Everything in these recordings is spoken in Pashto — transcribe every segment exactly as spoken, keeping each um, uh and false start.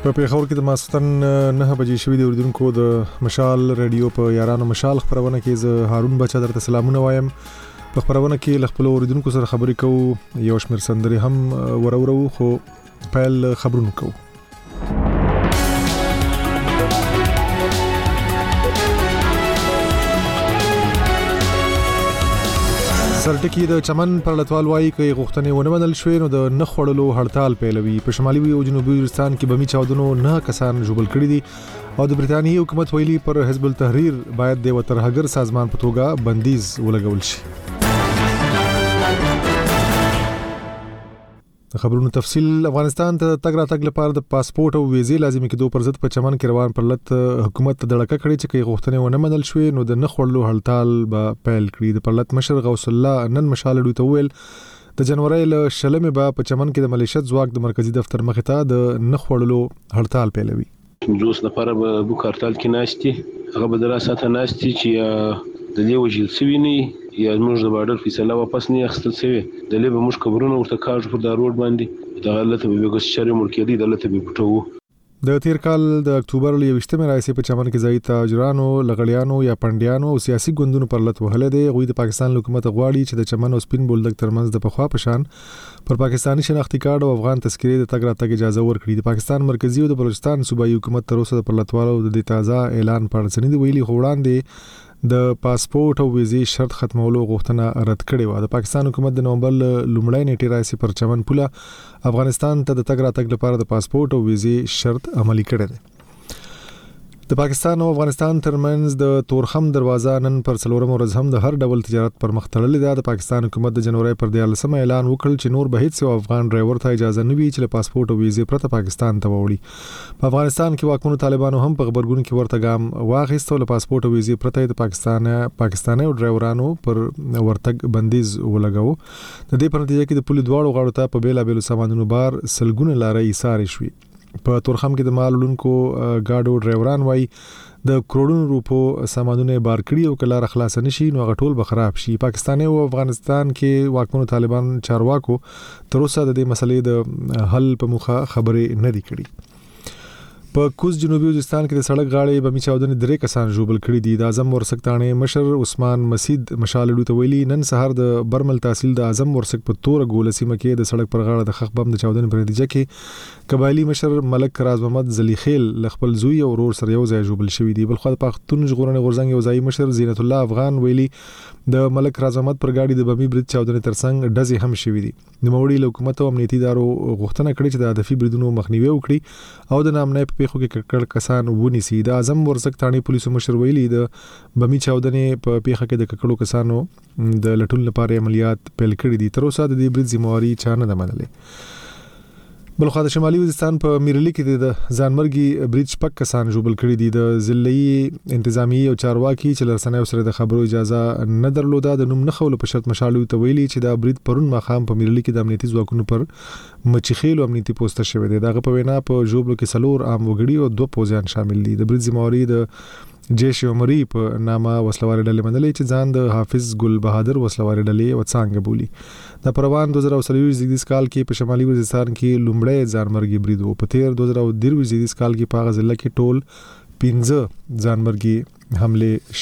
په پیښور کې د ماسختن نه بجې شوې د اردوونکو د مشال رادیو په یارانو مشال خبرونه کې ز هارون بچا درته سلامونه وایم. په خبرونه کې خپل اردوونکو سره خبرې کوو، یو شمېر سندرې هم ورورو، خو پیل خبرونه کوو. سرټکی د چمن پر لټوال وایي کې غوښتنې ونه منل شوې نو د نه خوړلو هړتال پیلوي. په شمالي او جنوبي وزیرستان کې بمی چاودنو نه کسان ژوبل کړي دي او د برتانیې حکومت ویلي پر حزب التحریر باید د وترهګر سازمان په توګه بندیز ولګول شي. د خبرونو تفصیل. افغانستان ته تګ راتګ لپاره د پاسپورت او ویزې لازمي کېدو پر ضد په چمن کې روان پر لټ حکومت ته دړکه کړې چې کې غوښتنې ونه منل شوې نو د نه خوړلو هړتال به پیل کړي. د پر لټ مشر غوث الله نن مشال ډو ته ویل د جنوري له شلمې به په چمن کې د ملیشت ځواک د مرکزی دفتر مخې ته د نه خوړلو هړتال پیلوي. پنځوس نفر به بو کارتال کې ناشتي، هغه به دراسته ناشتي چې د دې وجل سوي نه یا موږ د بارډر فیصله واپس نه اخستل سوي د لې به موږ خبرونه ورته کاږو پر دا روډ باندې د غلطه به وګس شری مرکزی د لته به پټو. د تیر کال د اکتوبر ل یوشتمه راځي په چمن کې ځای تاجرانو، لغړیانو یا پندیانو او سیاسي ګوندونو پر لټ وهله دي. غوی د پاکستان حکومت غواړي چې د چمن او سپین بولدک ترمنځ د پخوا پشان پر پاکستاني شناختی کارت او افغان تذکرې د تګ راتګ اجازه ورکړي. د پاکستان مرکزی او د بلوچستان صوبایي حکومت تر اوسه پر لټوالو د تازه اعلان پر ځنې دی ویلي خوړاندې د پاسپورت او ویزې شرط ختمولو غوښتنه رد کړې و. د پاکستان حکومت د نومبر لومړۍ نیټې راځي پر چمن پوله افغانستان ته د تګ راتګ لپاره د پاسپورت او ویزې شرط عملی کړی دی. د پاکستان او افغانستان ترمنځ د تورخم دروازه نن پر څلورم ورځ هم د هر ډول تجارت پر مخ تړلې ده. د پاکستان حکومت د جنوري پر دیارلسمه اعلان وکړ چې نور به هیڅ افغان ډرایور ته اجازه نه وي چې له پاسپورت او ویزې پرته پاکستان ته وړي. په افغانستان کې واکمنو طالبانو هم په خبرګون کې ورته ګام واخیستو. له پاسپورت او ویزې پرته د پاکستان پاکستاني ډرایورانو پر ورتګ بندیز ولګاو. د دې په نتیجه کې د پولیس دواړو غاړو ته په بیلا بیلو سامانونو بار سلګونه لارې ایثار شوي. په تورخم کې د مالونکو گاډو ډرایوران وای د کروڑونو روپو سامانونه بار کړي او کله خلاص نشي نو غټول به خراب شي. پاکستان او افغانستان کې واکمنو طالبان چارواکو تر اوسه د دې مسلې د حل په مخه خبرې نه دي کړي. په کوز جنوبي وزیرستان کې د سړک غاړې بمی چاودنې درې کسان ژوبل کړي دي. د اعظم ورسک تانه مشر عثمان مسید مشال ډو ته ویلي نن سهار د برمل تحصیل د اعظم ورسک په تور ګول سیمه کې د سړک پر غاړه د خخ بم د چاودنې په نتیجه کې قبایلی مشر ملک راز محمد زلیخیل خپل زوی او ورور سره یو ځای ژوبل شوی دی. بل خو د پښتون ژغورنې غورځنګ یو ځای مشر زینت الله افغان ویلي د ملک راز محمد پر گاډي د بمی برید چاودنې ترڅنګ ډزې هم شوې دي. د موړي حکومت او امنیتي ادارو غوښتنه کړې چې د هدفي بریدونو مخنیوي وکړي او د نامنه په پیښو کې کړکړ کسان ونیسي. د اعظم ورسک تانه پولیسو مشر ویلي د بمی چاودنې په پیښه کې د ککړو کسانو د لټون لپاره عملیات پیل کړي دي. تر اوسه د دې برید ذمہواری چا نه ده منلې. بلخو د شمالي وزیرستان په میرلی کې د ځانمرګي برید شپږ کسان ژوبل کړي دي. د ضلعي انتظامی او چارواکي چې لرسنۍ سره د خبرو اجازه نه درلوده د نوم نه خول په شرط مشالو ته ویلي چې دا برید پرون ماخام په میرلی کې د امنیتي ځواکونو پر مچخیل او امنیتي پوسټ شوی دی. دغه په وینا په ژوبلو کې سلور عام وګړي او دوه پوځیان شامل دي. د برید ذمہواری د جیش عمری په نامه وسلواري ډلې منلې چې ځان د حافظ ګل بهادر وسلواري ډلې وڅانګه بولی. د پروان دوه زره څلور زیږدیز کال کې په شمالي وزیرستان کې لومړی ځانمرګي برید وو. په تیر دوه زره درې زیږدیز کال کې په غزل کې ټول پنځه ځانمرګي حمله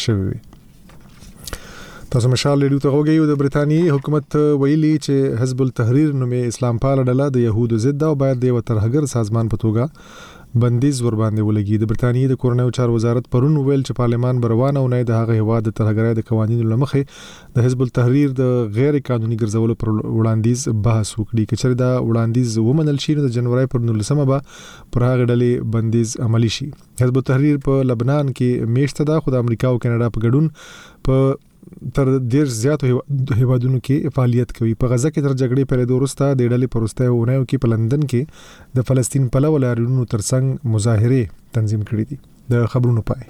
شوې. تاسو مشال لیدو ته وګورئ. د برتانیې حکومت ویلي چې حزب التحریر نومې اسلام پال ډله د يهودو ضد او باید د وترهګر سازمان په توګه بندیز ور باندې ولګي. د برتانیې د کورنیو چارو وزارت پرون ویل چې پارلمان بروانه او نه د هغه هواد د ترهګرۍ د قوانینو لمخې د حزب التحریر د غیر قانوني ګرځولو پر وړاندیز بحث وکړي. کچره دا وړاندیز ومنل شي نو د جنوري پر نولسمه به پر هغه ډلې بندیز عملی شي. حزب التحریر په لبنان کې میشته ده خو د امریکا او کاناډا په ګډون په تر ډیر زیاتو هیوادونو کې فعالیت کوي. په غزه کې تر جګړې پیلېدو وروسته د ډلې پروسته ونیو کې په لندن کې د فلسطین پلو لاریونونو ترڅنګ مظاهره تنظیم کړې دي. د خبرونو پای.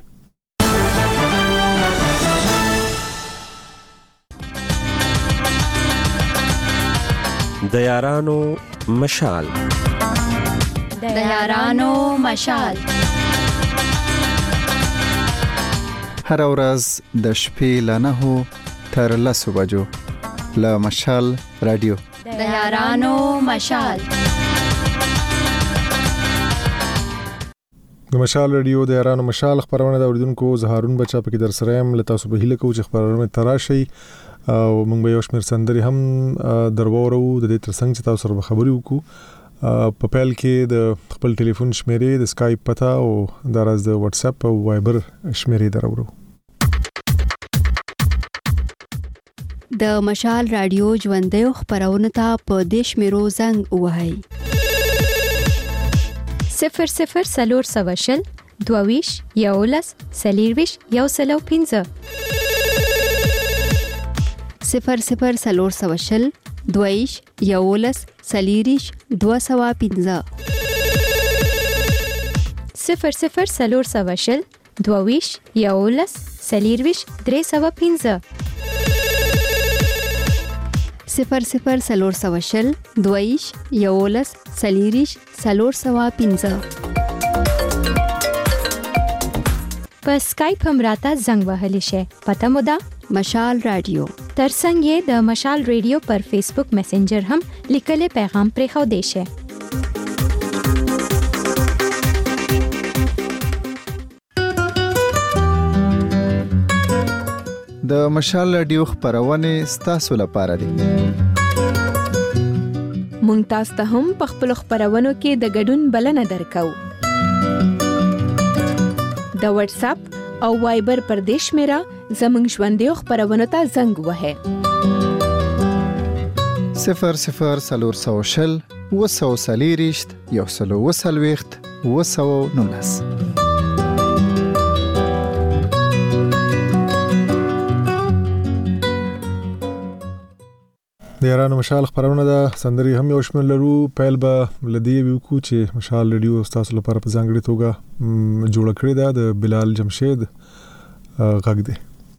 د یارانو مشال د یارانو مشال هر ورځ د شپې له نهو تر لسو بجو له مشال رادیو د یارانو مشال د مشال رادیو د یارانو مشال خبرونه د اوریدونکو زهارون بچا پکې در سره هم لته صبح هله کو چې خبرونه تراشي او موږ به یو شمیر سندري هم درورو د دې ترڅنګ چې تاسو سره خبري وکړو په پیل کې د خپل ټلیفون شمیرې د سکایپ پتا او د راز د واتس اپ او وایبر شمیرې درورو. د مشال رادیو ژوندې خبرونه ته په دیش میرو زنګ وهاي صفر صفر سلور سوشل دوویش یولس سلیرویش یو سلو پینزه صفر صفر سلور سوشل دوویش یولس سلیریش دو سوا پینزه صفر صفر سلور سوشل دوویش یولس سلیرویش درې سوا پینزه صفر صفر سلور سوشل دویش یولس سلیریش سلور سوا پینزه په سکایپ هم راته زنګ وهلی شي. پته مو ده مشال رادیو ترڅنګ یې د مشال رادیو پر فیسبوک میسنجر هم لیکلي پیغام پرې خو دی شي. د مشال رادیو خبرونه ستاسو لپاره دي. مونږ تاسو ته هم په خپل خبرونو کې د ګډون بلنه درکو. د واتس اپ او وایبر پر دیش میرا زمنګ ژوندې خبرونو ته زنګ وهه صفر صفر سلور سوشل وسو سلیریشت یو سلو وسلويخت وسو نونس. د یارانو مشال خبرونه د سندري هم یو شمول لرو. پیل به لدی وکړو چې مشال رادیو تاسو لپاره په ځانګړي توګه جوړ کړی دا د بلال جمشید غږ دی.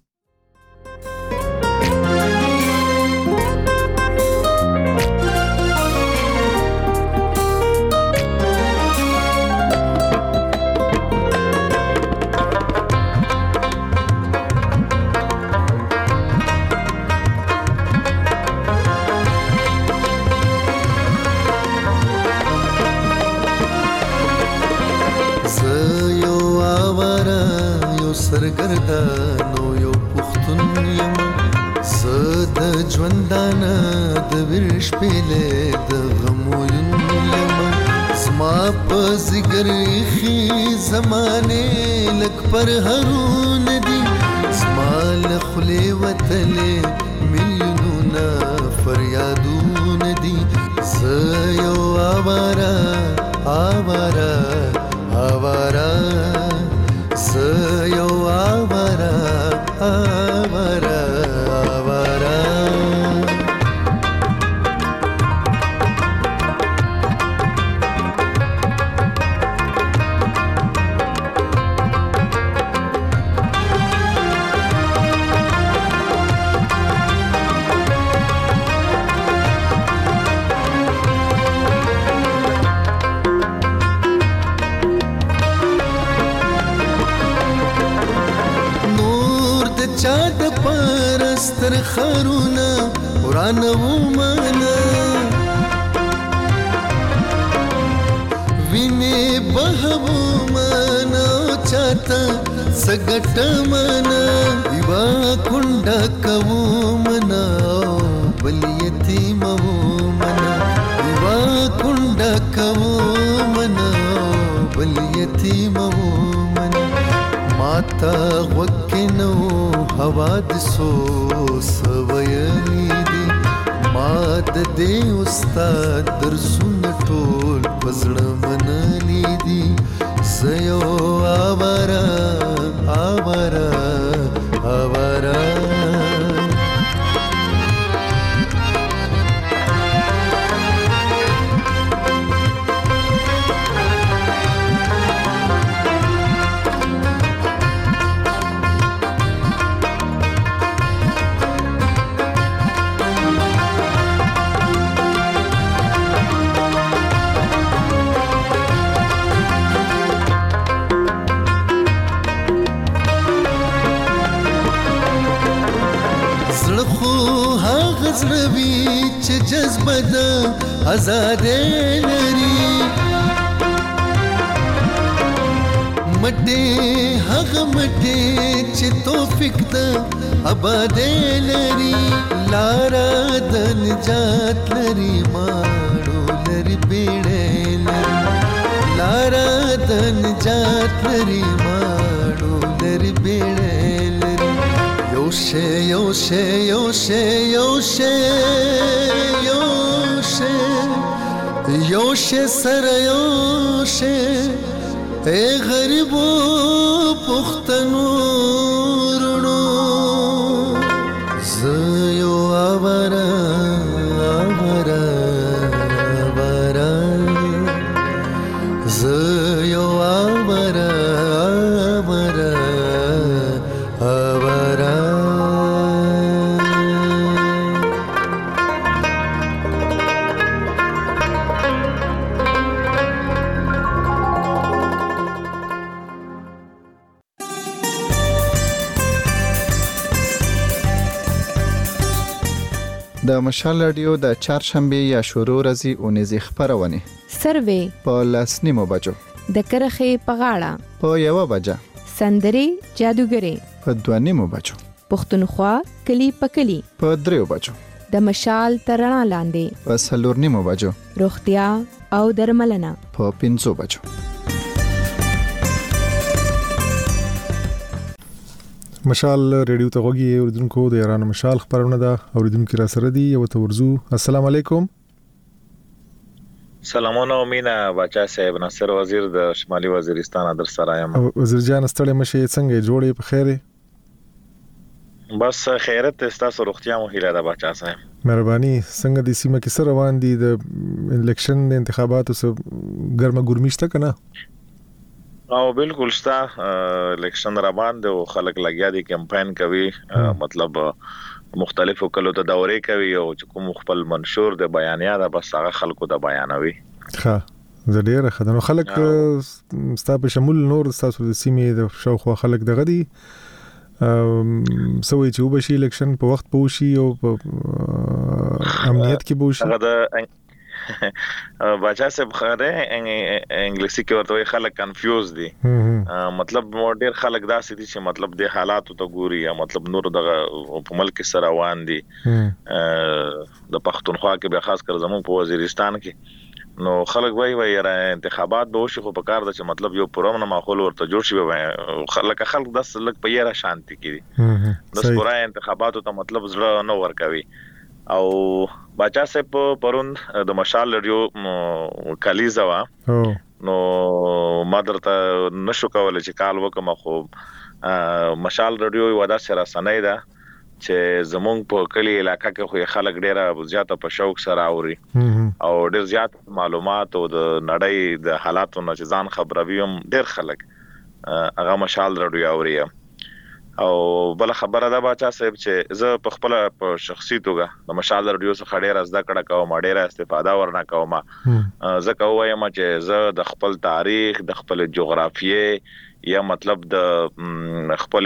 سرګردانو یو پښتون یم زه د ژوندانه د ورش پیلې د غمو یم زما په زګر خي زمانه لک پر هرون دي زما له خلې وتلې میلیونونه فریادون دي زه یو آوارا آوارا آوارا زه یو آوارا آوارا آوارا تر خرونا ورانه ومنه ویني بهو منه چاته سګټ منه دیوا کونډه کو منه بل یتیم منه دیوا کونډه کو منه بل یتیم منه ماتا وکنو حوادثو سویلی دی ما د دې استاد درسونه ټول پزړه منلی دی زيو آوارا آوارا آوارا زړوي چې جذبه د آزادۍ لري مټې هغه مټې چې توفیق د آبادې لري لارا د نجات لري ماړو لري بیړې لري لارا د نجات لري ماړو لري بیړې لري یو شی یو شی یو شی یو شی یو شی یو شی سره یو شی اے غریبو پختنو رونو زیو آورا آورا آورا زیو آورا آورا آورا د مشال رادیو د چهارشنبه یا شروع ورځې اونیزې خبرونه سروې په لاس نیمو بجو د کرخې په غاړه په یو بجه سندري جادوګري په دوه نیمو بجو پښتونخوا کلی په کلی په دریو بجو د مشال ترڼا لاندې په څلور نیمو بجو روغتیا او درملنه په پنځو بجو. مشال ریډیو ته غوږی اوریدونکو د یارانو مشال خبرونه ده اوریدونکو را سره دی یو ته ورزو. السلام علیکم. سلامونه مینا بچا صاحب ناصر وزیر د شمالي وزیرستان در سره یم. وزیر جان ستړی مشه څنګه جوړې په خیره؟ بس خیرت تاسو روغتیا مو هیله ده بچا صاحب. مهرباني. څنګه د سیمه کې سره روان دي د الیکشن د انتخاباتو سره ګرمه ګرمشته کنه؟ او بالکل شتا الیکشن را باندې او خلک لګیا دي کمپاین کوي مطلب مختلفو کلو ته دورې کوي او چې کوم خپل منشور د بیانیا ده بس هغه خلکو ته بیانوي. ښه زه ډیر خدانو خلک ستا په شمول نور تاسو د سیمې د شاوخوا خلک دغه دي سوي چې وبشي الیکشن په وخت پوشي او په امنیت کې بوشي. هغه د بچا صاحب خره انګلیسي کې ورته خلک کنفیوز دي مطلب مو ډیر خلک داسې دي چې مطلب د حالاتو ته ګوري یا مطلب نور دغه په ملک سره روان دي د پښتونخوا کې به خاص کر زموږ په وزیرستان کې نو خلک وای وای را انتخابات به وشي خو په کار د چې مطلب یو پرامن ماحول ورته جوړ شي خلک خلک داس لک په یاره شانتي کړي د سپورا انتخاباتو ته مطلب زړه نو ور کوي. او بچا صاحب پرون د مشال ریډیو کلیزه وا نو مادرته نشو کولای چې کال وکم خو مشال ریډیو ودا سره سنای ده چې زمونږ په کلی علاقې کې خو خلک ډیره زیاته په شوق سره اوري او ډیر زیات معلومات او د نړۍ د حالاتو نه ځان خبروي هم ډیر خلک هغه مشال ریډیو اوري. او بل خبره ده بچا صاحب چې زه په خپل په شخصي توګه د مشال ریډیو څخه ډیره زده کړه کوم ډیره استفاده ورنه کوم زه کوم چې زه د خپل تاریخ د خپل جغرافیې یا مطلب د خپل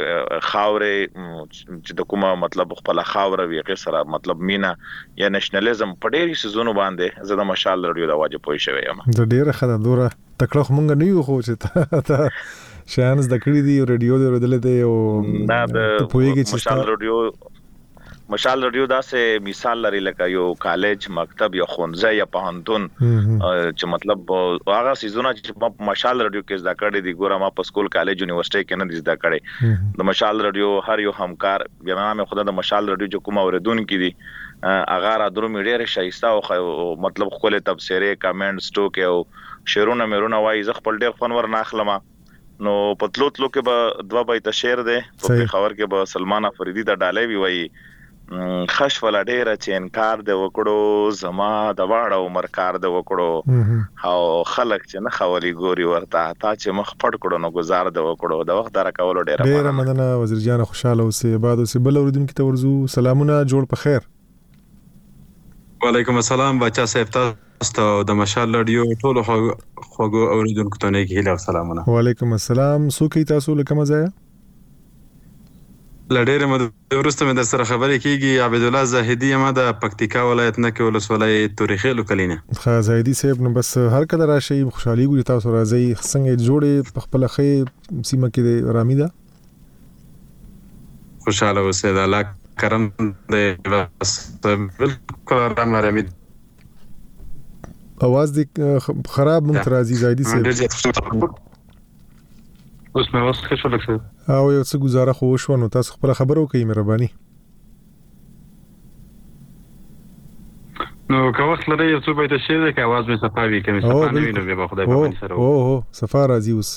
خاورې چې د کومه مطلب خپل خاور وی سره مطلب مینا یا نېشنلزم په ډیرې سيزونو باندې زه د مشال ریډیو د واجب پوي شوی یم. د ډیره خدای دوره تکړه مونږ نه یو خو چې ته شانس د کړی دی ریډیو د وردل دی او نه د مشال ریډیو مشال ریډیو دا سه مثال لري لکه یو کالج مکتب یا خونځه یا پوهنتون چې مطلب هغه سيزونه چې مشال ریډیو کې زده کړی دی ګوره ما په سکول کالج یونیورسيټي کې نه زده کړی د مشال ریډیو هر یو همکار بیا ما خدای د مشال ریډیو چې کوم اوریدونکو دي اغه را درو میډیر شایسته او مطلب خپل تبصره کمنټ سټوک او شعرونه مېرونه وای ز خپل ډیر فن ور ناخلم نو پتلوت لو کې به دوا بیت شعر ده په خبر کې به سلمان افریدی ته ډالې وی وای خش ولا ډیر چې انکار د وکړو زما د واړو مرکار د وکړو او خلک چې نه خولي ګوري ورته تا چې مخ پټ کړو نو گزار د وکړو د وخت در کولو ډیر ډیر مننه وزیر جان خوشاله اوسې بعد اوسې بل اوریدونکو ته ورزو. سلامونه جوړ په خیر. وعلیکم السلام بچا صاحب تاسو د مشال ریډیو ټول خوګو اوریدونکو ته نه کیله سلامونه. وعلیکم السلام سو کی تاسو لکه مزه لډېر مده ورسته مې در سره خبرې کیږي. عبد الله زاهدی ما د پکتیکا ولایت نه کې ولسوالۍ تورخیلو کلینه. ښه زاهدی صاحب، نو بس هر کله راشي خوشحالي ګوري تاسو راځي. څنګه جوړې په خپل خې سیمه کې رامي ده؟ خوشاله اوسئ، د الله کرم دی. بس بالکل آرام رامي. اواز دې خراب مونږ ته راځي زاهدی صاحب. اوس مې اوس ښه شو لکه او یو څه گزاره خو وشو، نو تاسو خپل خبرو کوي مهرباني. نو که وخت لري یو څه به د شي ده، که आवाज مې صفاوي کوي صفا نه وینم به خدای په باندې سره. او او صفا راځي اوس.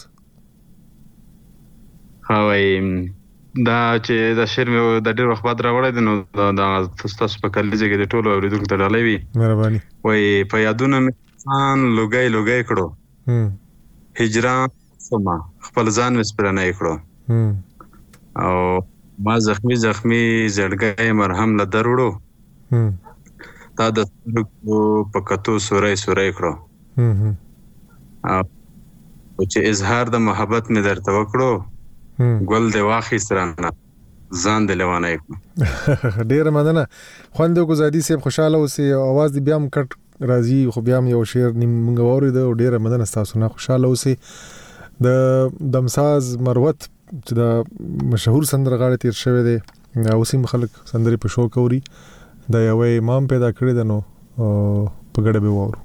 ها وای دا چې د شعر مې د ډېر وخت بعد راوړی دی، نو دا تاسو په کلیزه کې د ټولو اوریدونکو ته ډالۍ وي. مهرباني. وای په یادونه مې ځان لوګي لوګي کړو، هجران سما خپل ځان مې سپرنه کړو، او ما زخمی زخمی زړګي مرهم له دروړو، تا د سترګو په کتو سورای سورای کړو، او چې اظهار د محبت مې درته وکړو، ګل دی واخیست رانه ځان دی لیوانه کړو. ډېره مننه. خوند کو زادي صاحب، خوشاله اوسئ. اواز دې بیا هم کټ راځي، خو بیا هم یو شعر نیم مونږ واورېده. ډېره مننه تاسو نه. خوشاله اوسئ. د دمساز مروت چې د مشهور سندرغاړی تیر شوی دی، اوس هم خلک سندرې په شوق اوري. دا یو امام پیدا کړی دی، نو په ګډه به واورو.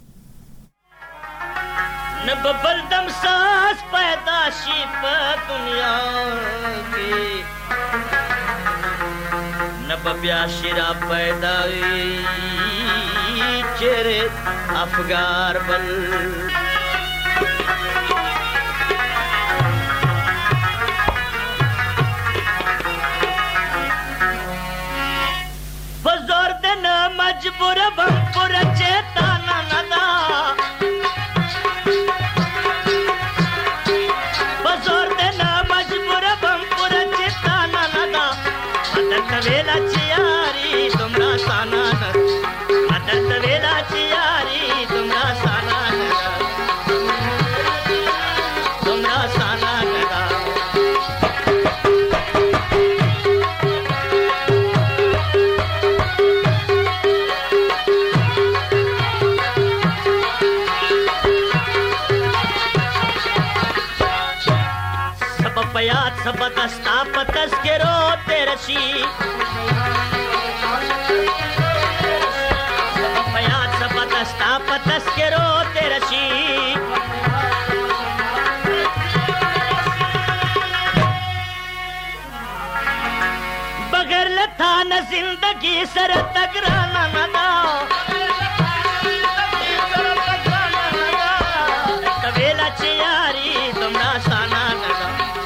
نه بل دمساز پیدا شي په دنیا کې، نه بیا شیرا پیدا وي چیرې افګار بل. مجبور بم پر چیتانا ندا، بزور دینا مجبور بم پر چیتانا ندا، مدد ویلا چیاری تمرا سانا ندا، مدد ویلا چیاری تمرا سانا ندا، تمرا سانا ندا. پیات سب دستا پتس کے روتے رشی، پیات سب دستا پتس کے روتے رشی، بغیر لتا نہ زندگی سر تگرانا ندا، طویلا چیاری تمرا سانا ندا،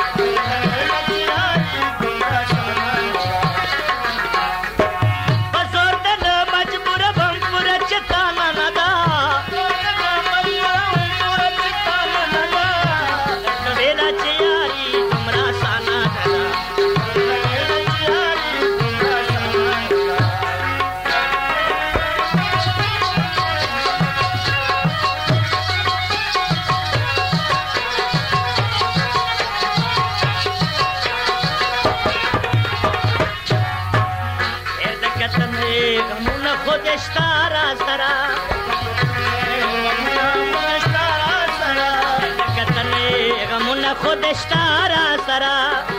خودشتارا سرا کتنے غمون خودشتارا سرا،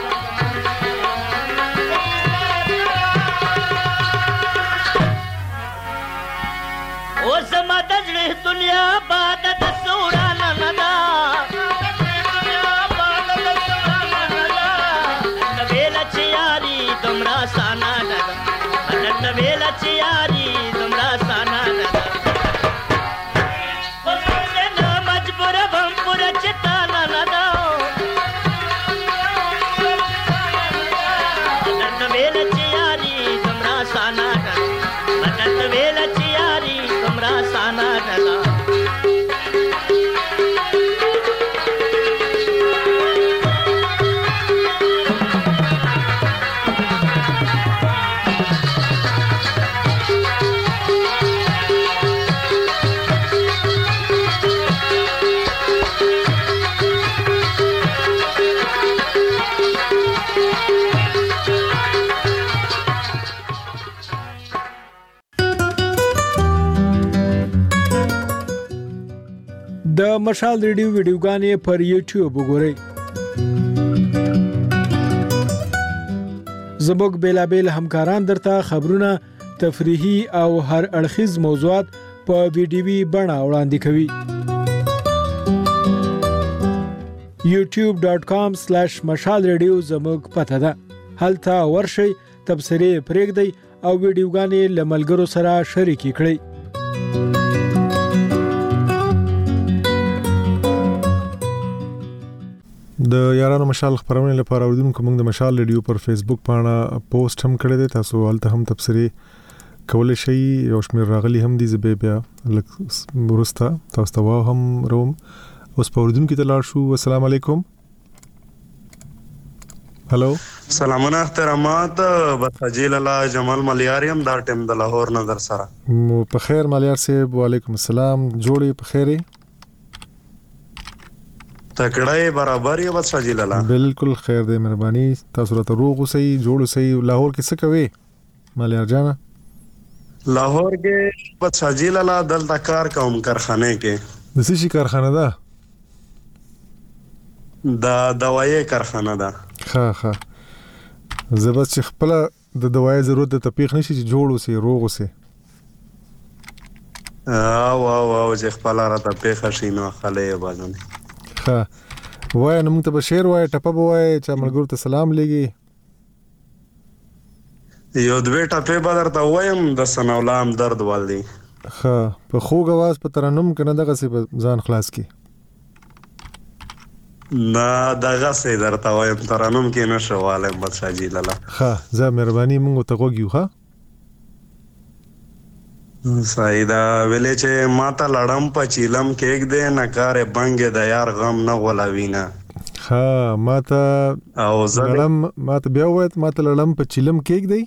او زما دجله دنیا باد د سورانا ندا، ویلا چیاری تمرا سانا ندا، مدد ویلا چیاری تمرا سانا ندا، بزرگنا مجبور بم پر چتانا ندا، مدد ویلا چیاری تمرا سانا ندا، مدد ویلا چیاری تمرا سانا ندا. د مشال ریډیو ویډیوګانې پر یوټیوب وګورئ. زموږ بیلابیل همکاران درته خبرونه، تفریحي او هر اړخیز موضوعات په ویډیوي بڼه وړاندې کوي. یوټیوب ډاٹ کام سلیش مشال ریډیو زموږ پته ده. هلته ورشئ، تبصرې پرېږدئ او ویډیوګانې له ملګرو سره شریکې کړئ. د یارانو مشال خبرونه لپاره اوریدونکو موږ د مشال ریډیو پر فیسبوک باندې پوسټ هم کړی دی، تاسو هلته هم تبصرې کولای شئ. یو شمېر راغلي هم دي، زه بیا لږ وروسته تاسو ته هم روم. اوس په اوریدونکو ته لاړ شو. السلام علیکم. هلو، سلامونه احترامات. بسجیل الله جمال ملیاریم دا ټیم د لاهور نظر سره. مو په خیر ملیار صاحب. وعلیکم السلام. جوړې په خیرې؟ تکړه برابر یې بسجیل الله. بالکل خیر دی، مهرباني. تاسو راته روغ اوسئ، جوړ اوسئ. لاهور کې څه کوي ملیار جان؟ لاهور کې بسجیل الله دلته کار کوم کارخانه کې. د څه شي کارخانه ده؟ دا دوايي کارخانه ده. ها ها، زه بس چې خپل د دوايي ضرورت د تپیخ نشي چې جوړ اوسې روغ اوسې. او او او چې خپل را تپیخ شي نو خلې بازونه. ها وای نو موږ ته بشیر وای ټپه وای چې ملګرو ته سلام لګي. یو دوی ټپه بدر ته وایم د سنولام درد والدي. ها په خوږ आवाज په ترنم کنه دغه څه ځان خلاص کی. نه دغه څه درته وایم ترنم کې نشواله بچاجي لاله. ها زه مهرباني موږ ته وګیو. ها سایدا ویلې چې ماته لړم په چیلم کېګ دې نه کارې بنګې د یار غم نه غولاوینا. ها ماته او لړم ماته بیا وایت ماته لړم په چیلم کېګ دی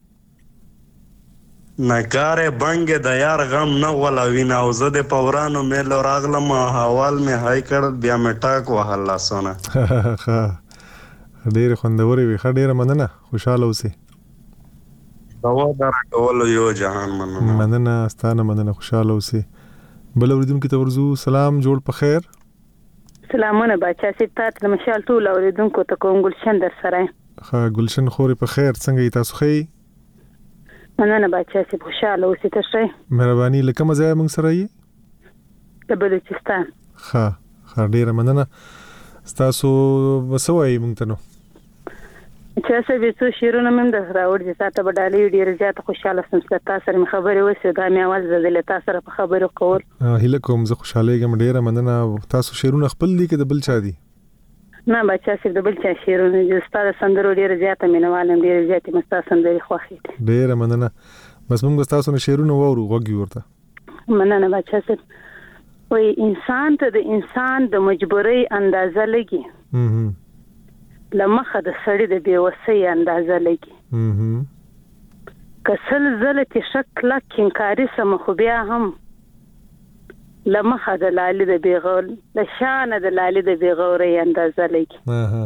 نه کارې بنګې د یار غم نه غولاوینا. او زه د پورانو مې لراغلم حوال مې هاي کړ بیا مې ټاک وهلا سونه. ها ډېر خوندوري وي. ښه ډېر مننه، خوشاله اوسئ. دوا درا کول یو جهان مننه. مننه ستانه مننه، خوشاله اوسئ. بل اوریدونکو ته ورزو. سلام، جوړ په خیر. سلامونه بچا سي تاسو د مشال ټول اوریدونکو ته کوم ګلشن در سره. ها ګلشن خوري په خیر. څنګه یې تاسو خې؟ مننه بچا سي خوشاله اوسئ. تاسو مهرباني. لکه مزه موږ سره یې د بلوچستان. ها ها ډیره مننه. تاسو وسوي موږ ته نو چې څه به څو شیرونه مم د راوړ دي تاسو په ډالۍ ډیر زیات خوشاله سم چې تاسو سره خبرې وسه دا مې आवाज زده تاسو سره په خبرو کول. هله کوم زه خوشاله یم. ډیره مننه. تاسو شیرونه خپل دي کې د بل چا دي؟ نه بچا سي د بل چا شیرونه چې تاسو سندرو ډیر زیات مینوالم ډیر زیات مستا سندري خوخي. ډیره مننه. بس موږ تاسو نه شیرونه وورو وګي ورته. مننه بچا سي. وای انسان ته د انسان د مجبورۍ اندازه لګي. هم لمخه د سړی د بیوسۍ اندازه لګي. هم کسل زلتی شکل کینکاری سم خو بیا هم لمخه د لالي د بیغول د شان د لالي د بیغوري اندازه لګي. ها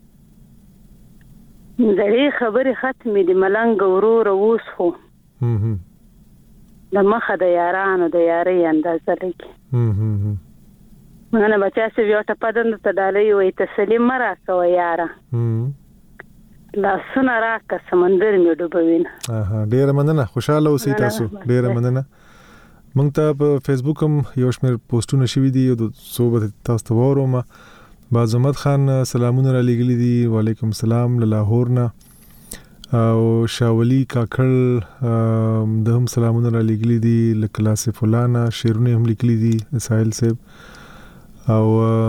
دغه خبره ختمې د ملنګ ورور اوس خو هم لمخه د یارانو د یاري اندازه لګي. هم مننه بچا سي یو ټپه دند ته ډالۍ وي تسلیم مرا کو یاره. هم لا سن راک سمندر می ډوبوین. ها ډیره مننه، خوشاله اوسئ تاسو. ډیره مننه. موږ ته په فیسبوک هم یو شمېر پوسټونه شوي دي د صوبت تاسو ته وروم. باز احمد خان سلامونه را لګلي دي. وعلیکم السلام له لاهور نه. او شاولی کاکړ د هم سلامونه را لګلي دي. لکلاس فلانا شیرونه هم لیکلي دي ساحل صاحب. او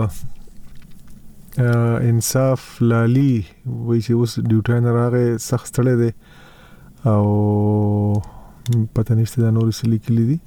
انصاف لالی وای چې اوس ډیوټي نه راغی سخت ستړی دی او پته نشته دا نور څه لیکلي دي.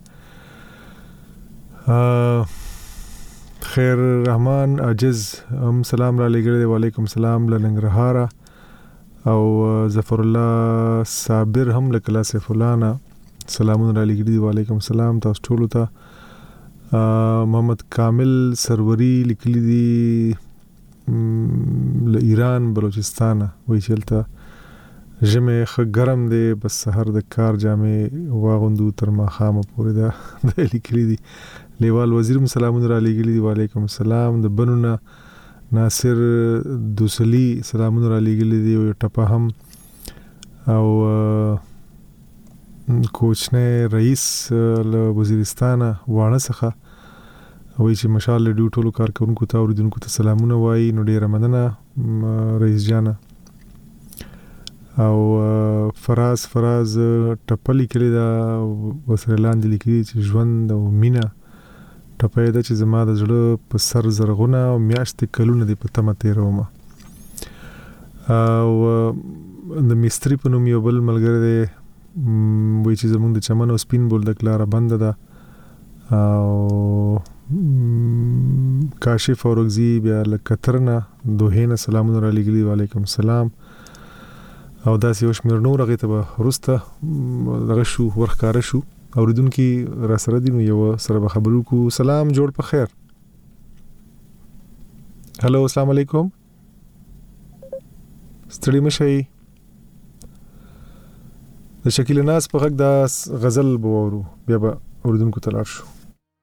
خیر رحمان عجز هم سلام را لګړي دی. وعلیکم السلام لنګرهار. او ظفر الله صابر هم لکلاس فلانا سلامونه را لګړي دی. وعلیکم السلام تاسو ټول ته. محمد کامل سروری لیکلی دی ل ایران بلوچستان وای چلته ژمه خ ګرم دی بس سحر د کار جامې واغوندو تر ماښامه پورې دا د لیکلي دي. لیوال وزیر سلامونه را لېږلي دي. وعلیکم السلام. د بنونه ناصر دوسلی سلامونه را لېږلي دي او ټپه هم او کوچنی رئیس له وزیرستانه واڼه څخه وایي چې مشال ریډیو ټولو کارکونکو ته اوریدونکو ته سلامونه وایي. نو ډیره مننه رئیس جانه. او فراز فراز ټپه لیکلې ده ورسره لاندې لیکلي چې ژوند او مینه ټپه ده چې زما د زړه په سر زرغونه او میاشتې کلونه دي په تمه تېرومه. او د مستري په نوم یو بل ملګری دی وایي چې زمونږ د چمن او سپین بولدک لاره بنده ده. او کاشف اورګزي بیا له قطر نه دوحې نه سلامونه را لېږلي. وعلیکم السلام. او داسې یو شمېر نور هغې ته به وروسته دغه شو ورښکاره شو اورېدونکي را سره دي نو یو سره به خبرې وکړو. سلام جوړ په خیر. هلو السلام علیکم. ستړي مه شئ. د شکیل ناز په غږ دا غزل به واورو بیا به اورېدونکو ته لاړ شو.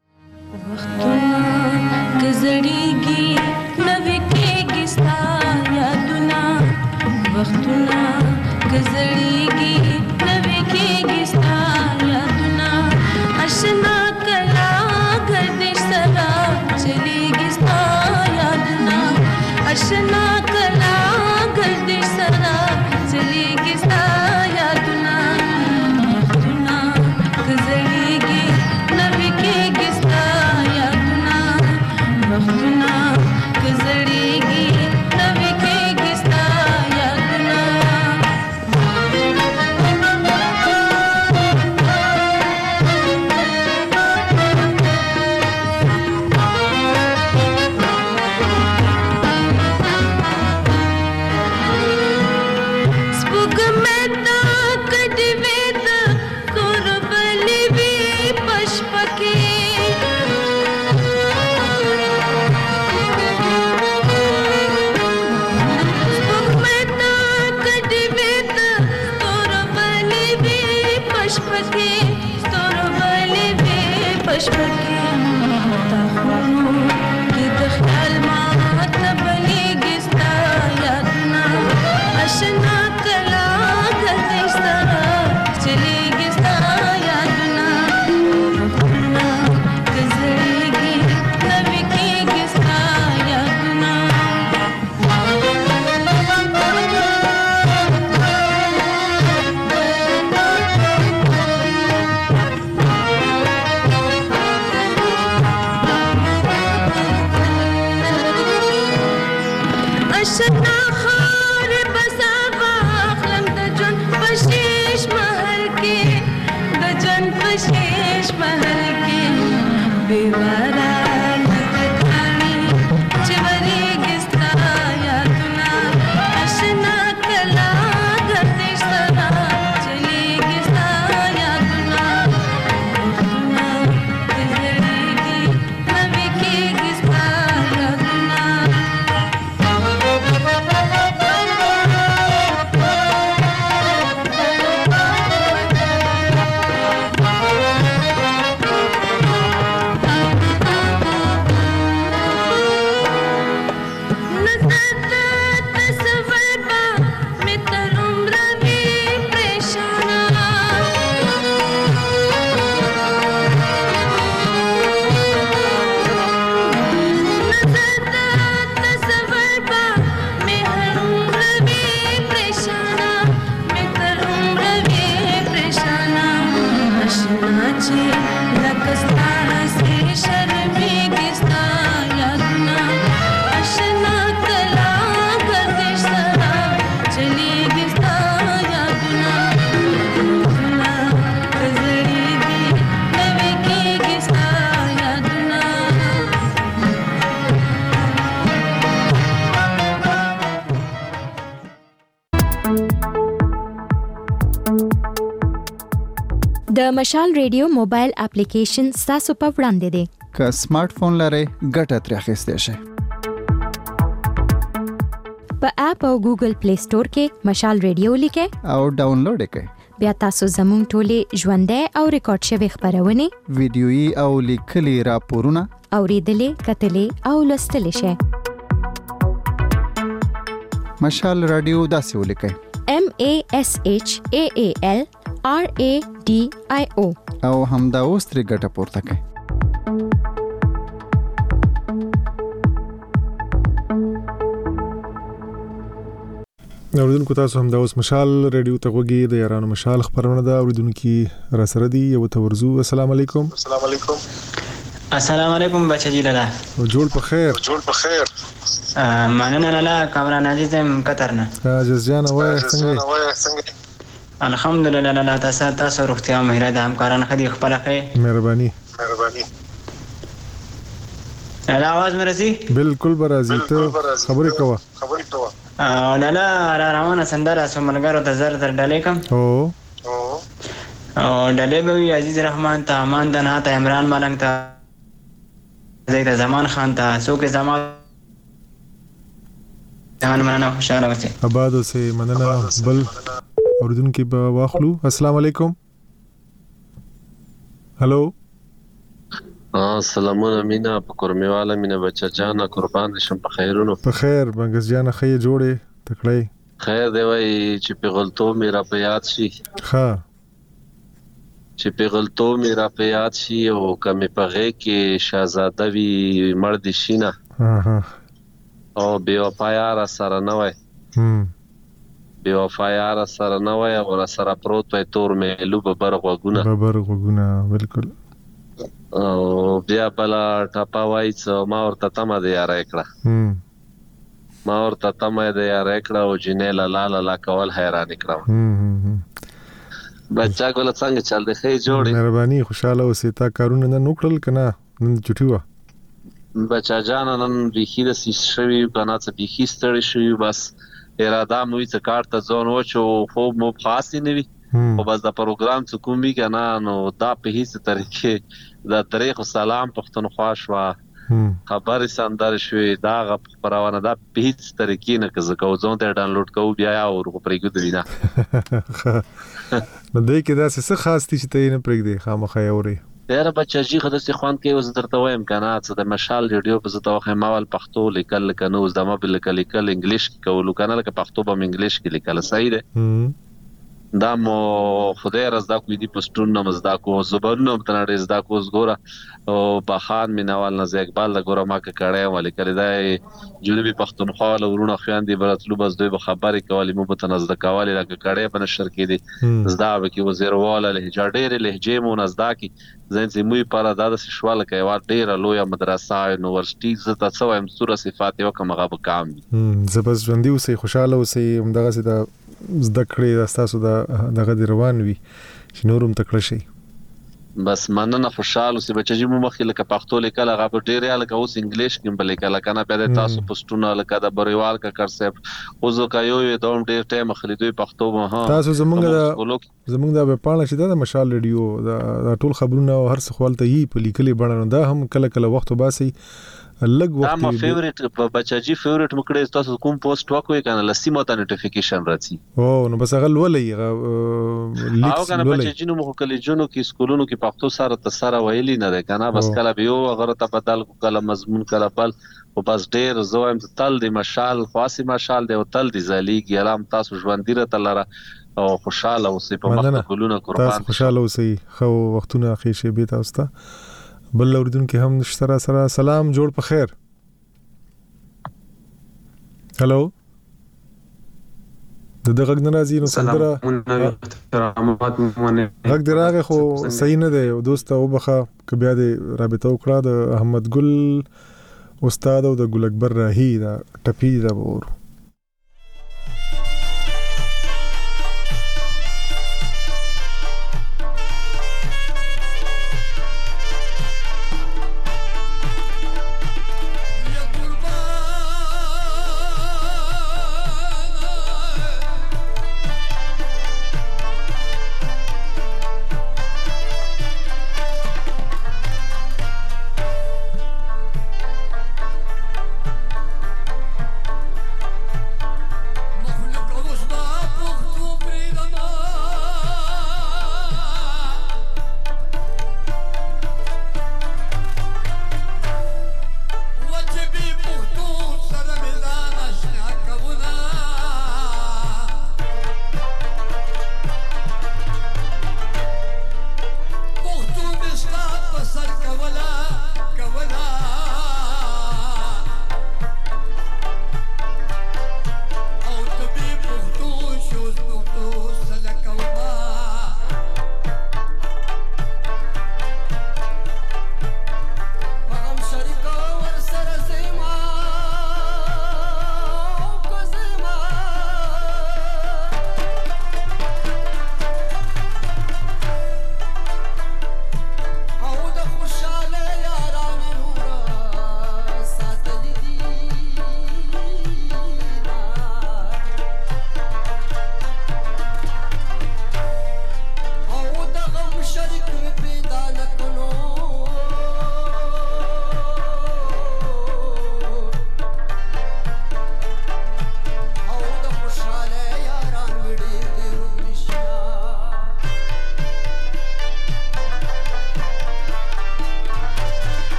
وختونه گزړیږي نوې کېږي ستا یادونه آشنا کلا گردش سره چلیږي ستا یادونه آشنا کلا گردش سره چلیږي ستا یادونه وختونه گزړیږي نوې کېږي ستا یادونه وختونه گزړیږي نوې کېږي ستا د مشال ریډیو موبایل اپلیکیشن ستاسو په وړاندې دی. که سمارټ فون لرئ ګټه ترې اخیستی شئ. په اپ او ګوګل پلی سٹور کې مشال ریډیو لیکه او ډاونلوډ کړئ. بیا تاسو زموږ ټولې ژوندۍ او ریکارډ شوی خبرونه ویډیويي او لیکلي راپورونه اوریدلې کتلې او لوستلې شئ. مشال رادیو داسې ولیکئ: M A S H A A L R A D I O او همدا اوس ترې ګټه پورته کړئ. اوریدونکو تاسو هم دا اوس مشال ریډیو ته غوږی د یارانو مشال خبرونه ده. اوریدونکو را سره دی یو تورزو. السلام علیکم. السلام علیکم. السلام علیکم بچا جی لالا. جوړ په خیر. جوړ په خیر. مننه لالا کامران عزیزم قطر نه. عزیز جان وای څنګه؟ الحمدلله لالا تاسو تاسو روغتیا مهره د همکارانو خدي خپل خیر. مهرباني. مهرباني. لالا आवाज مې راځي؟ بالکل برازي ته خبرې کوه. خبرې کوه. لالا را روانه سندره سملګرو ته زر در ډالې کوم. او او ډالې به وي عزیز رحمان ته، امان دنا ته، عمران ملنګ ته، زید زمان خان ته، څوک زمان ځان مننه خوشاله اوسئ. آباد اوسئ. مننه. بل اوریدونکو به واخلو. السلام علیکم. هلو. سلامونه مینا په کورمیواله مینا بچا جانا قربان شم په خیرونو. په خیر بنګس جانا خې جوړې تکړې. خیر دی وای چې په غلطو میرا په یاد شي. ها چې په غلطو میرا په یاد شي او کمه په غې کې شاهزاده وی مرد شینه. ها ها او بیا وفایار سره نه وای. هم بیا وفایار سره نه وای او سره پروت وای تور مې لوب برغوګونه. برغوګونه بالکل. او بیا بلا ټاپا وای څو ما ورته تمه دی یاره کړه. هم ما ورته تمه دی یاره کړه او جنې لا لا لا کول حیران کړم. هم هم بچا ګل څنګه چل دی خې جوړې؟ مهرباني خوشاله اوسې. تا کارونه نه نوکړل کنه نن چټي و؟ بچا جان نن بيخي د سیس شوی کنه څه بيخي ستړي شوی بس اراده مو چې کار ته ځون وچو خو مو خاصی نه وي او بس دا پروګرام څه کومي کنه نو دا په هیڅ طریقې دا طریق سلام پښتونخوا شو خبرې سندر شوی دا خبرونه دا په هیڅ طریقې نه که زکو ځون ته ډاونلوډ کوو بیا او پرېګو دینا نو دې کې دا څه خاص دي چې ته نه پرېګ دی خامخا یوري یاره بچا جی خدای سي خوان کې وز درته وایم کنه څه د مشال ریډیو په زته واخه ماول پښتو لیکل کنه اوس د ما بل لیکل انګلیش کې کولو کنه لکه پښتو به انګلیش کې لیکل صحیح ده دا مو خدای رزدا کوی دی پښتون نو مزدا کو زبرنو تنه رزدا کو زګورا او بخان مینوال نه اقبال د ګوره ما کې کړه ولې کړی دا جنوبي پښتونخوا له ورونه خوان دی براتلو بس دوی به خبرې کولې مو په تنزد کولې لکه کړه په نشر کې دی زدا به کې وزیر والا لهجه ډېر لهجه مو نزدا کې زين سي موي پر ادا د شواله کې وا ډېر لوی مدرسه یونیورسيټي زته څو هم سوره صفات یو کومه غو کام دي زبس ژوندۍ اوسې خوشاله اوسې همدغه سي د زده کړې د تاسو د دغه روان وي چې نورم تکړه شي بس مننه خوشاله اوسې بچی مو مخې لکه پښتو لیکل هغه په ډېر لکه اوس انګلیش کې بل لیکل کنه په تاسو پښتون لکه د بریوال کا کړسه اوس کا یو دوم ډېر ټیم خلې دوی پښتو مه تاسو زمونږ د زمونږ د پاڼه چې د مشال ریډیو د ټول خبرونه او هر څه خپل ته یي په لیکلي بڼه دا هم کله کله وخت وباسي لګ وخت دا ما فیورټ بچا جی فیورټ مکړې تاسو کوم پوسټ وکوي کنه لسی مو ته نوټیفیکیشن راځي او نو بس هغه ولې او کنه بچا جی نو مخ کله جنو کې سکولونو کې پښتو سره تسره ویلي نه ده کنه بس کله به یو غره ته بدل کله مضمون کله بل او بس ډېر زویم تل دی مشال خاصي مشال دی او تل دی زلیګ علام تاسو ژوندۍ را تلره او خوشاله اوسې په مخ کولونه قربان تاسو خوشاله اوسې خو وختونه اخی شي به تاسو ته بل اوریدونکو هم نشتره سره سلام جوړ په خیر هالو د دغه ناراضي نو سندره غږ دراغه خو صحیح نه دی دوست او بخا ک بیا د رابطه وکړه د احمد ګل استاد او د ګل اکبر راهی دا ټپی دا ور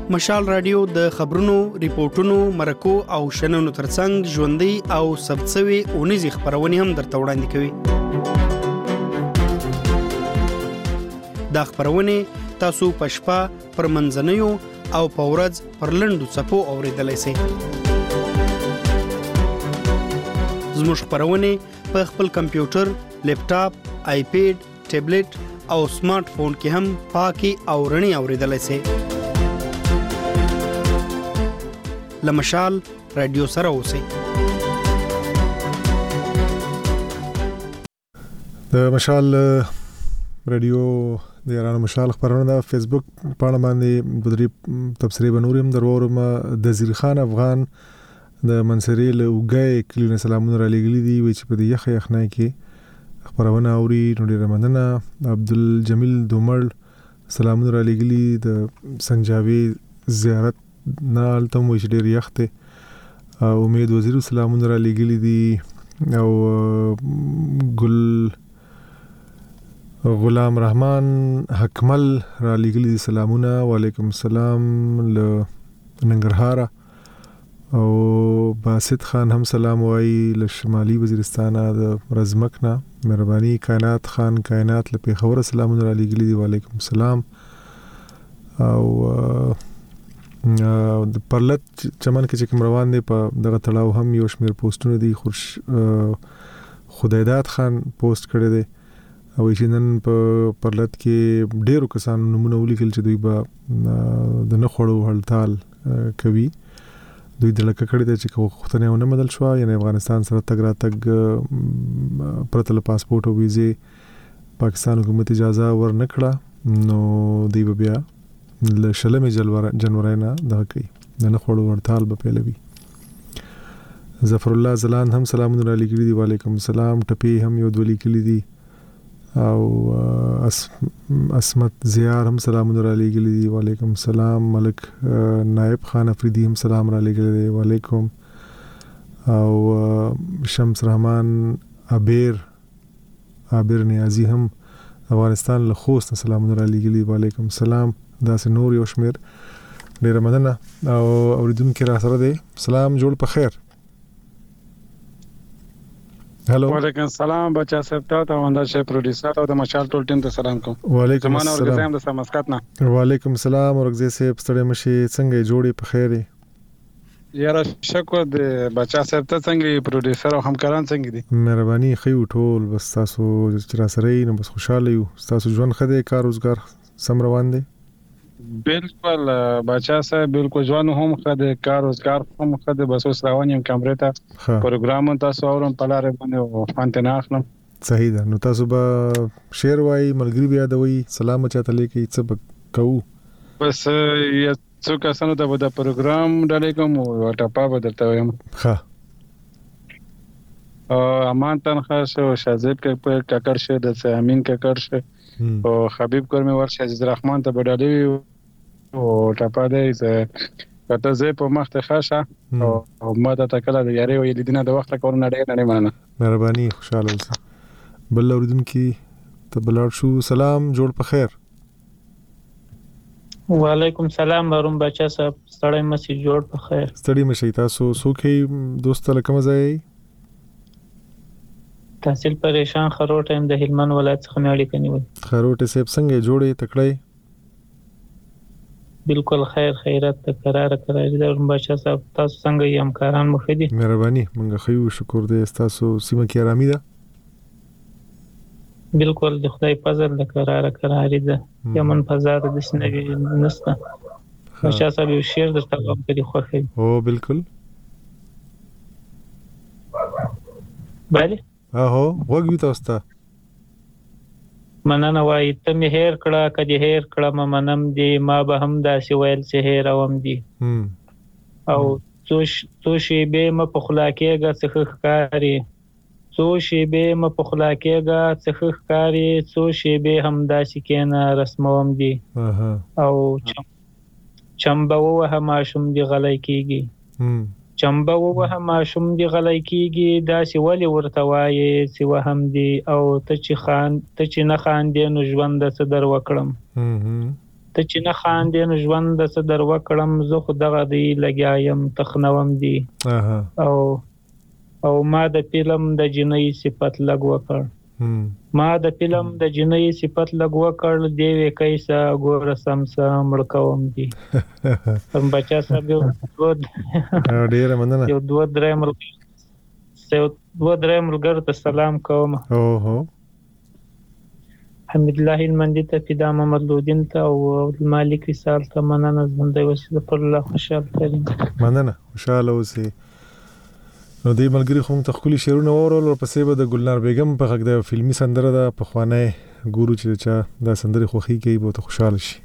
مشال رادیو د خبرونو، ریپورتونو، مرکو او شننو ترڅنګ ژوندۍ او ثبتسوي اونیزې خبرونه هم درته وړاندې کوي. دا خبرونه تاسو په شپه پر منځنیو او په ورځ پر لنډو څپو اوریدلای شئ. زموږ خبرونه په خپل کمپیوټر، لیپټاپ، آیپیډ، ټابلیټ او سمارټ فون کې هم پاکي او رڼي اوریدلای شئ. لمشال رادیو سره اوسئ. د مشال رادیو د یارانو مشال خبرونه د فیسبوک پاڼه باندې بدري تبصرې بنورم درورم د زیر خان افغان د منصري له وګای کلینه سلامونه را لګلې دي وی چې په یخ یخنای کې خبرونه اوري نو ډیره مننه. عبدالجمیل دومل سلامونه را لګلې د سنجاوي زیارت نال تم وی چې ډیر یخ ته امید وزیر سلامونه را لګلې دي او ګل غلام رحمان حکمل را لګلې سلامونه وعلیکم السلام ل ننګرهار او باسط خان هم سلام وای ل شمالي وزیرستان د رزمکنا مهرباني کائنات خان کائنات ل پیښور سلامونه را لګلې دي وعلیکم السلام او د پرلت چمن کې چې کوم روان دي په دغه تړاو هم یو شمیر پوسټونه دي. خوش خدایداد خان پوسټ کړی دی او چې نن په پرلت کې ډیرو کسانو نمونه ولیکل چې دوی به د نه خوړو هړتال کوي. دوی د لکه کړی دی چې وختونه نه بدل شو یعنی افغانستان سره تګ را تګ پرته له پاسپورت او ویزه پاکستان حکومت اجازه ور نه کړه نو دوی بیا ل شلمې جنوري نه دغه کوي نه خوړو ورتال به پیلوي. ظفر الله زلان هم سلامونه را لګري دي وعلیکم السلام. ټپي هم یو دولی کلی دي او اسمت زیار هم سلامونه را لګري دي وعلیکم السلام. ملک نائب خان افریدی هم سلام را لګري دي وعلیکم. او شمس رحمان عبیر عبیر نیازی هم افغانستان له خوست سلامونه را لګري وعلیکم السلام. دا سه نور یو شمیر ډیره مننه او اوریدونکو را سره دی. سلام جوړ په خیر. هالو وعلیکم السلام بچا صاحب ته واندا شه پروډوسر او د مشال ټول ټیم ته سلام کوم. وعلیکم السلام. زمانه ورګزم د سمسکت نه. وعلیکم السلام ورګزې صاحب ستړي مشي څنګه جوړي په خیر دی؟ یاره شکر د بچا صاحب ته څنګه پروډوسر او همکاران څنګه دي؟ مهرباني خو ټول بس تاسو چې را سره یې نو بس خوشاله یو. تاسو ژوند خده کار روزګار سم روان دی؟ بالکل بچا صاحب بالکل ځوان هم خده کار روزګار هم خده بس اوس روانم کیمرې ته پروګرام تاسو اورم په لار باندې او فانټنا اخلم. صحیح ده. نو تاسو به شیر وای ملګری بیا دوی سلام چاته لیکي څه کو بس یا څو کسانو ته د پروګرام ډالې کوم او ټاپا بدلته وایم. ها امان تنخوا شو شازیب ککر شه د امین ککر شه او حبیب کرمی ورشه عزیز رحمان ته بدلې او ټاپا دې کته زه په مخ ته خاصه او ما ته تکله د یاري وې لیدنه د وخت کورونه ډېر نه مانه. مهرباني خوشاله اوسه. بل اوریدونکو ته بلار شو سلام جوړ په خیر. وعلیکم السلام بروم بچا صاحب ستړی مسی جوړ په خیر. ستړی مشي تاسو سوکي دوست لکه مزه تحصیل پریشان خروټ هم د هلمند ولایت څخه مې اړیکه نیول. خروټ سیب څنګه جوړې تکړه؟ بالکل خیر خیرت ته قرار قرار د بچا صاحب تاسو څنګه یې همکاران مخدي؟ مهرباني مونږ خو شکر دې تاسو سیمه کې آرامي ده؟ بالکل د خدای فضل د قرار قرار ده یمن فضا د سنوي نسته. بچا صاحب یو شعر درته کوم کړي خوخه. او بالکل bale اهو وګوي تاسو ته مننه وای ته مې هیر کړه کدي هیر کړه ما منم دی ما به هم داسې ویل چې هیر اوم دی او څو څو شی به م په خلاکېګه څخه ښکاری څو شی به م په خلاکېګه څخه ښکاری څو شی به هم داسې کېنه رسموم دی او چمبه وه ماشوم دی غلای کیږي چمبه وه ماشوم دی غلای کیږي داسې ولی ورته وایي چې وهم دی او ته چې خان ته چې نه خان دی نو ژوند څه در وکړم ته ته چې نه خاندې نو ژوند د څه در وکړم زه خو دغه دی لګیا یم تخنوم دی او او ما د فلم د جنۍ صفت لګ وکړ ما د فلم د جنۍ صفت لګ وکړ دی وې کیسه ګور سم سم مړکوم دی هم بچا صاحب یو ډیر مننه یو دوه درې مل یو دوه درې ملګر ته سلام کوم او هو حمد الله المندي ته فدا محمد لودین ته او مالک رسال ته مننه زنده وسیله پر الله خوشاله کړم مننه خوشاله اوسئ. نو دې ملګری خو ته خولي شعرونه اورول او پسې به د ګلنار بیگم په غږ د فلمي سندره ده په خوانه ګورو چې چا دا سندره خوخي کوي به ته خوشاله شي.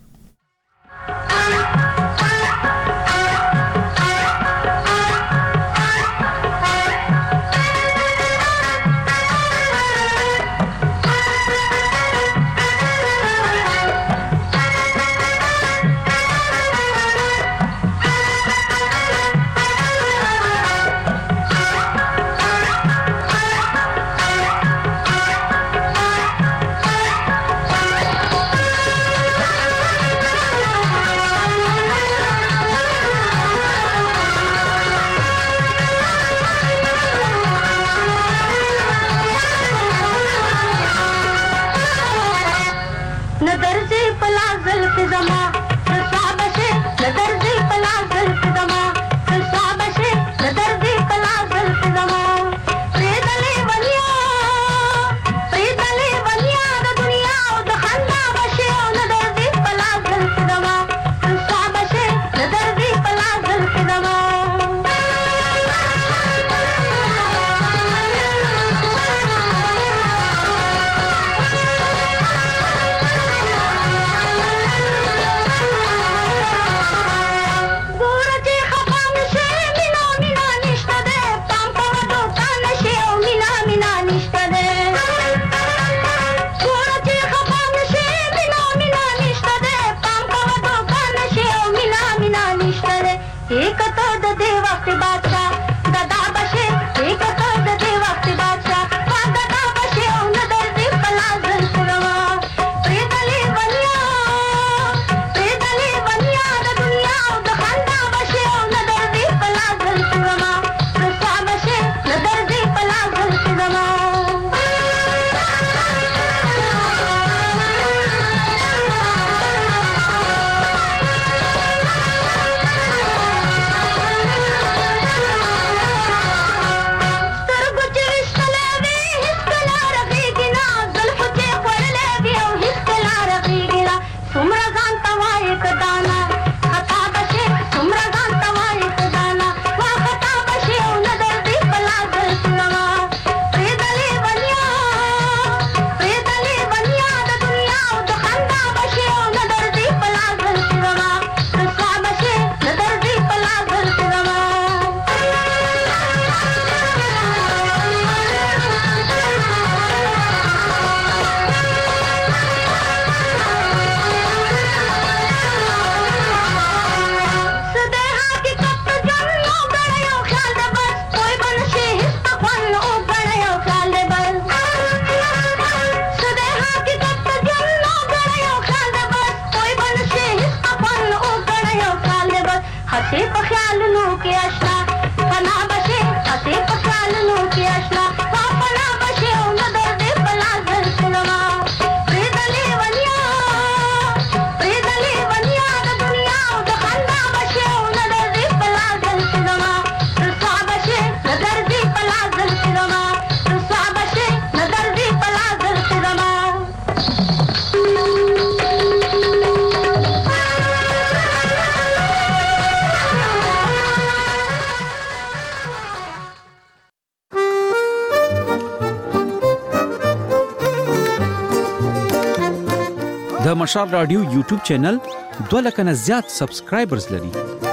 د مشال رادیو یوټیوب چینل دوه لک نه زیات سبسکرایبرز لري.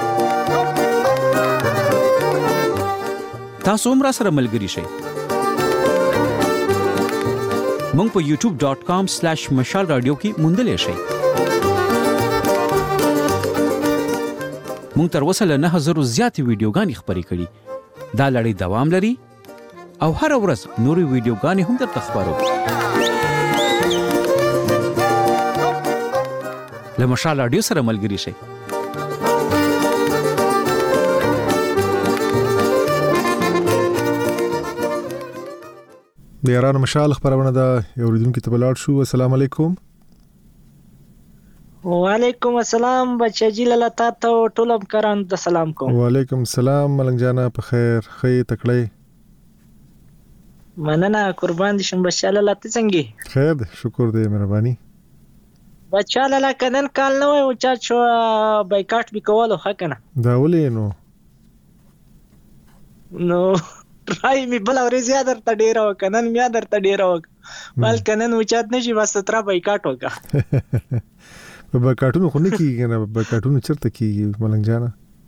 تاسو هم را سره ملګري شئ. مونږ په یوټیوب ډاٹ کام سلیش مشال رادیو کې موندلې شئ. مونږ تر اوسه له نه هزارو زیاتې ویډیوګانې خپرې کړي. دا لړۍ دوام لري او هر ورځ نورې ویډیوګانې هم درته خپرو. له مشال رادیو سره ملګري شئ. د یارانو مشال خبرونه ده یو ریدونکو ته بلاړ شو. السلام علیکم. وعلیکم السلام بچا جی لاله تاسو ټول همکاران ته سلام کوم. وعلیکم السلام ملنګ جانا په خیر خې تکړه. مننه قربان دي شم بچا لاله ته څنګه؟ خیر ده شکر دې مهرباني. بچا لاله کنن کال نه وای او چا شو بایکاټ وکولو حق نه. دا ولې نو؟ نو راي می بل اورې زیات درته ډیر وکنن میا درته ډیر وک بل کنن وچات نشي بس تر بایکاټ وکا. په بایکاټونو خو نه کیږي نه بایکاټونو چرته کیږي ملنګ جانا؟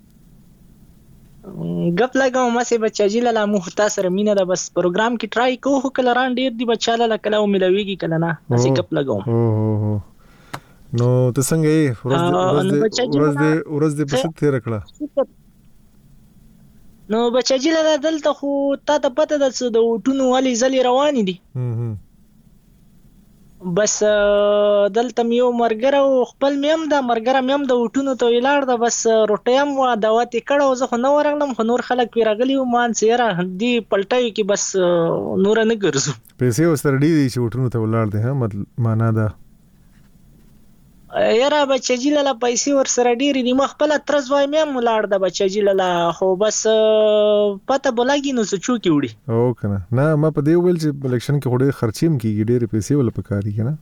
غپ لګاو ما سي بچا جی لاله محتا سره مینه ده بس پروګرام کې ټرای کوو کله ران ډیر دی بچا لاله کله ملويږي کله نه اسی غپ لګاو. او نو ته څنګه یې ورځ ورځ دې ورځ دې په څه تیر کړه؟ نو بچا جی لاله دلته خو تا ته پته ده چې د وټونو والی زلی روانې دي. بس دلته یو مرګره او خپل میم دا مرګره میم د وټونو ته ویلاړ ده بس روټیم وا دعوت کړه زه خو نو ورغلم خو نور خلک پیراغلی او مان سیره دی پلټای کی بس نور نه ګرځو. پیسې وسره دی چې وټونو ته ولاړ دي. ها مطلب معنا ده یاره بچا جی لاله پیسې ور سره ډېری دي ما خپل ترز وای مې ملاړ د بچا جی لاله خو بس پته بلګی نو څه چوکي وړي. او کنه نه ما په دې ویل چې الیکشن کې وړي خرچیم کیږي ډېری پیسې ول پکاري کنه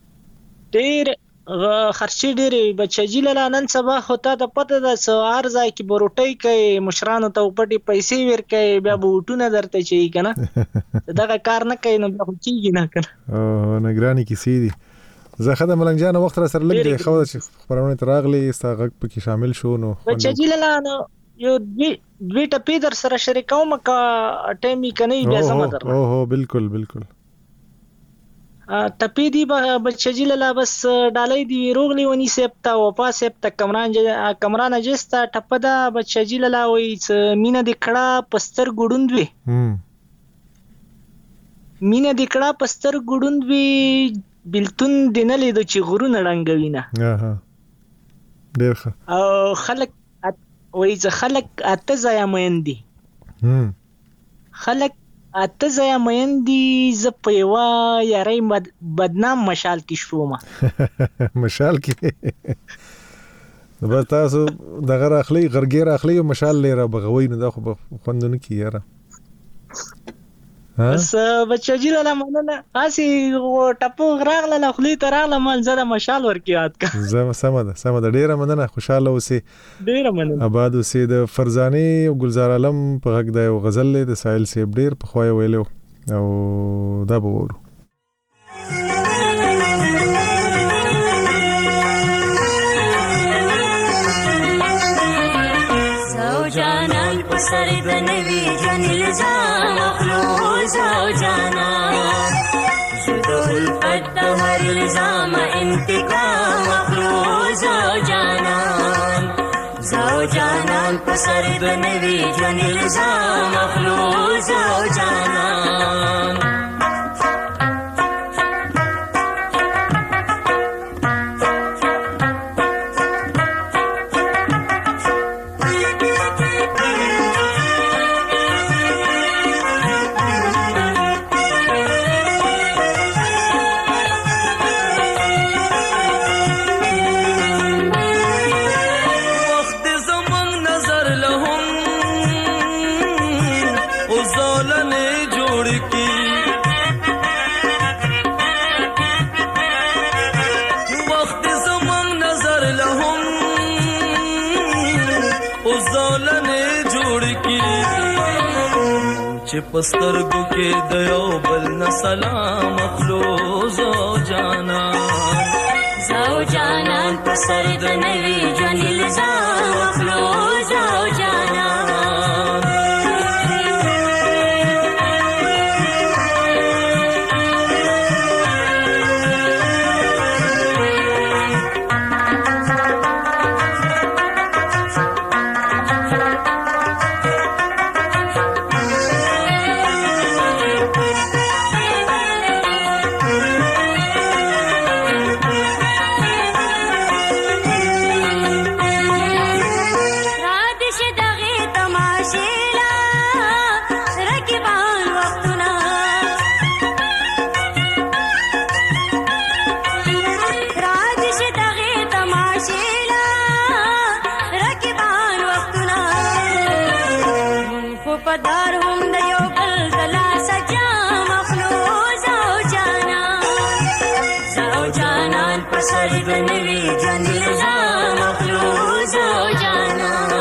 ډېر خرچي ډېری بچا جی لاله نن سبا هوتا د پته د سوار ځای کې بروټي کوي مشرانو ته پټي پیسې ور کوي بیا بوټونه درته چي کنه دغه کار نه کوي نو بیا چیږي نه کنه. او نگرانی کی سي دي زه خدای ملنګ جان وخت را سره لګ دی خو چې خبرونه تراغلي استغ پکې شامل شو نو بچا جی لاله نو یو دوی دوی ټپی در سره شریکوم کا ټیمي کني بیا سم در. او هو بالکل بالکل ټپی دی بچا جی لاله بس ډالۍ دی روغلی ونی سپتا او پاس سپتا کمران کمران جستا ټپدا بچا جی لاله وې مینه د کړه پستر ګډوند وی مینه د کړه پستر ګډوند وی بلتون دینه لیدو چې غرونه رنگوي نه. اها ډیر ښه. او خلک وای ځ خلک اته ځای مېندي خلک اته ځای مېندي ز په یوا یاري بدنام مشال کې شوم. مشال کې بس تاسو دغه اخلي غرګیر اخلي او مشال لري بغوي نه دا خو خوندونه کی یاره. بس بچا جی لاله مننه اسی ټپو غراغله خلی تراغله مال زده مشال ورکی یاد کا. زما سم ده سم ده ډیره مننه خوشاله اوسې ډیره مننه آباد اوسې. د فرزانه او گلزار عالم په غږ د غزل له ساحل سیب ډیر په خوای ویلو او دا بورو زوجانان پسر بنوی جن الزام اخلو زوجانان شدو الفت هر الزام انتقام اخلو زوجانان زوجانان پسر بنوی جن الزام اخلو زوجانان پسترګو کې د یو بل نه سلام اخلو زوجانان زوجانان پسر د نوی جن الزام اخلو زوجانان وفادار هم د یو بل د لاسه جام اخلو زه او جانان زه او جانان په سر د نوي ژوند الزام اخلو زه او جانان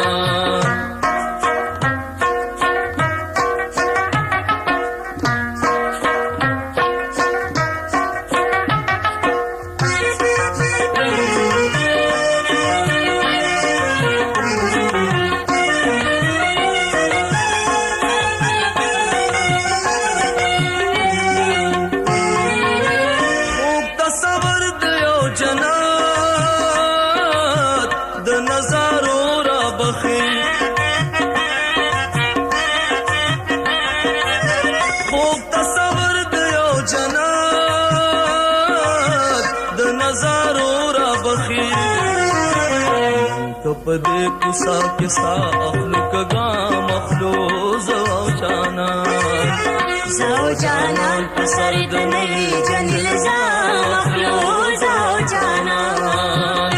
پدې کوسا کې سا اخلو کګام اخلو زو جانان زو جانان په سر د نوي ژوند الزام اخلو زو جانان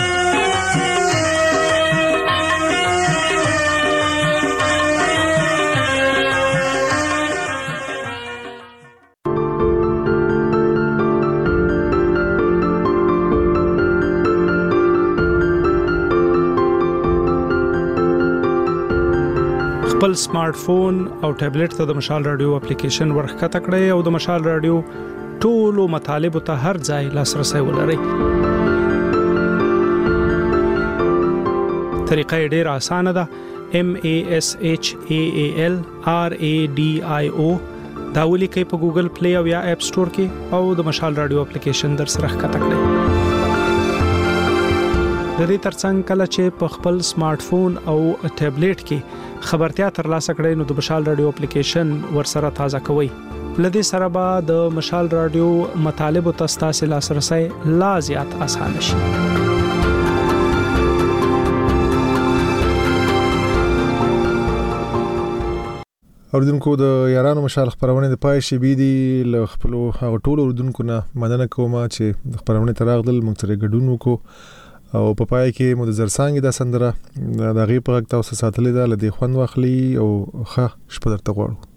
خپل سمارټ فون او ټابلیټ ته د مشال رادیو اپلیکیشن ورخته کړئ او د مشال رادیو ټولو مطالب ته هر ځای لاسرسي ولرئ. طریقه ډېره اسانه ده. M A S H A A L R A D I O دا ولیکئ په ګوګل پلی او یا اپ سٹور کې او د مشال رادیو اپلیکیشن در سره ښکته کړئ. د دې ترڅنګ کله چې په خپل سمارټ فون او ټابلیټ کې خبرتیا ترلاسه کړئ نو د مشال رادیو اپلیکیشن ورسره تازه کوئ. لدې سره به د مشال رادیو مطالب او تاسو لاسرسي لا زیات اسانه شي. اوردونکو د یارانو مشال خبرونه د پای شي بي دي ل خپل هغه ټول اوردونکو نه مننه کوم چې د خبرونه تراغدل موږ سره ګډون وکړو او په پای کې مو د زرسانګ د سندره د غي په وخت تاسو ساتلې ده لدی خوند واخلي او ښه شپه درته غواړو.